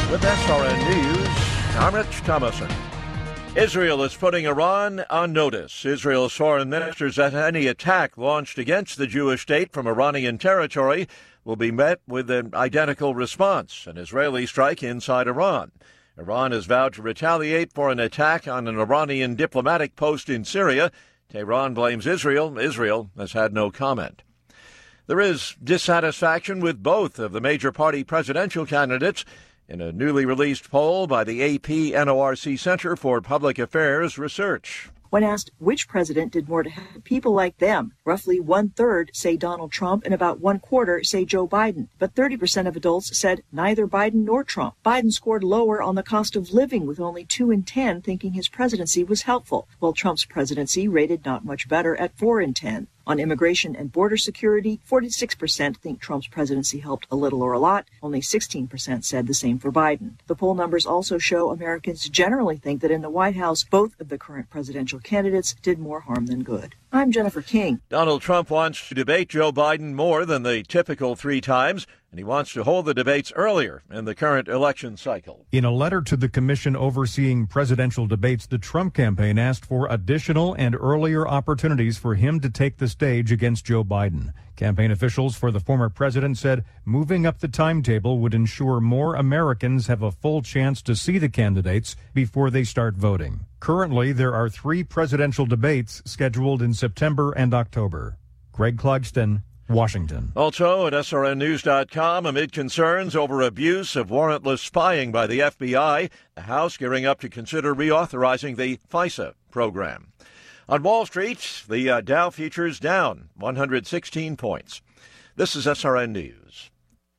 With SRN News, I'm Rich Thomason. Israel is putting Iran on notice. Israel's foreign minister said any attack launched against the Jewish state from Iranian territory will be met with an identical response, an Israeli strike inside Iran. Iran has vowed to retaliate for an attack on an Iranian diplomatic post in Syria. Tehran blames Israel. Israel has had no comment. There is dissatisfaction with both of the major party presidential candidates. In a newly released poll by the AP NORC Center for Public Affairs Research. When asked which president did more to help people like them, roughly 1/3 say Donald Trump and about 1/4 say Joe Biden. But 30% of adults said neither Biden nor Trump. Biden scored lower on the cost of living, with only 2 in 10 thinking his presidency was helpful, while Trump's presidency rated not much better at 4 in 10. On immigration and border security, 46% think Trump's presidency helped a little or a lot. Only 16% said the same for Biden. The poll numbers also show Americans generally think that in the White House, both of the current presidential candidates did more harm than good. I'm Jennifer King. Donald Trump wants to debate Joe Biden more than the typical 3 times, and he wants to hold the debates earlier in the current election cycle. In a letter to the commission overseeing presidential debates, the Trump campaign asked for additional and earlier opportunities for him to take the stage against Joe Biden. Campaign officials for the former president said moving up the timetable would ensure more Americans have a full chance to see the candidates before they start voting. Currently, there are 3 presidential debates scheduled in September and October. Greg Clugston, Washington. Also at SRNnews.com, amid concerns over abuse of warrantless spying by the FBI, the House gearing up to consider reauthorizing the FISA program. On Wall Street, the Dow futures down 116 points. This is SRN News.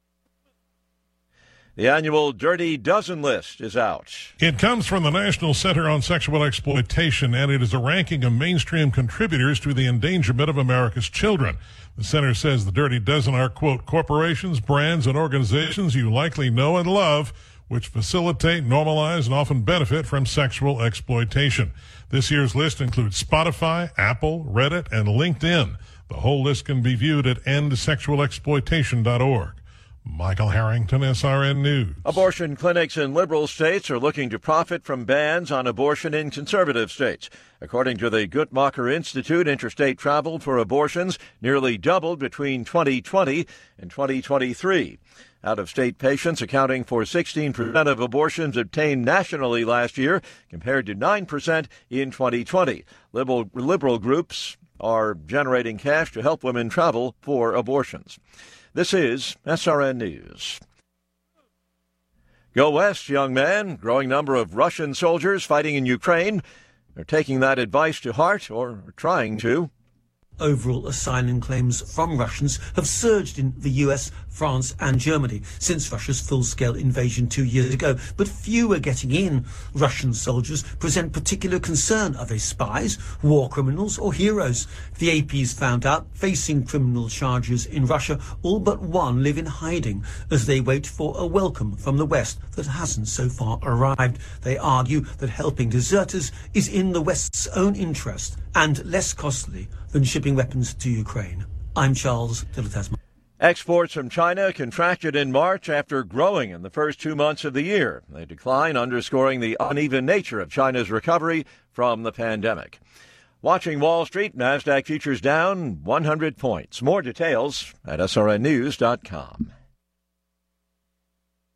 The annual Dirty Dozen list is out. It comes from the National Center on Sexual Exploitation, and it is a ranking of mainstream contributors to the endangerment of America's children. The center says the Dirty Dozen are, quote, corporations, brands, and organizations you likely know and love, which facilitate, normalize, and often benefit from sexual exploitation. This year's list includes Spotify, Apple, Reddit, and LinkedIn. The whole list can be viewed at endsexualexploitation.org. Michael Harrington, SRN News. Abortion clinics in liberal states are looking to profit from bans on abortion in conservative states. According to the Guttmacher Institute, interstate travel for abortions nearly doubled between 2020 and 2023. Out-of-state patients accounting for 16% of abortions obtained nationally last year, compared to 9% in 2020. Liberal groups are generating cash to help women travel for abortions. This is SRN News. Go west, young man. Growing number of Russian soldiers fighting in Ukraine are taking that advice to heart, or trying to. Overall asylum claims from Russians have surged in the US, France and Germany since Russia's full-scale invasion 2 years ago, but few are getting in. Russian soldiers present particular concern. Are they spies, war criminals or heroes? The AP's found out, facing criminal charges in Russia, all but one live in hiding as they wait for a welcome from the West that hasn't so far arrived. They argue that helping deserters is in the West's own interest and less costly than shipping weapons to Ukraine. I'm Charles Dillon. Exports from China contracted in March after growing in the first 2 months of the year. A decline underscoring the uneven nature of China's recovery from the pandemic. Watching Wall Street, NASDAQ futures down 100 points. More details at srnnews.com.